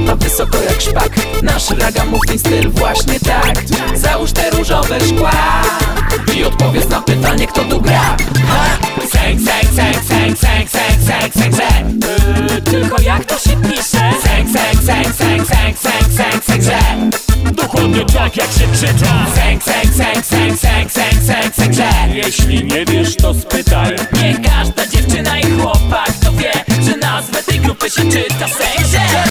ma wysoko jak szpak. Nasz ragamuffin styl właśnie tak. Załóż te różowe szkła i odpowiedz na pytanie, kto tu gra. Sęk, sęk, sęk, sęk, sęk, sęk, sęk, sęk, sęk. Tylko jak to się pisze? Sęk, sęk, sęk, sęk, sęk, sęk, sęk, sęk, sęk. Dokładnie tak jak się czyta. Sęk, sęk, sęk, sęk, sęk, sęk, sęk, sęk, sęk. Jeśli nie wiesz, to spytaj. Niech każda dziewczyna i chłopak to wie, że nazwę tej grupy się czyta sęk.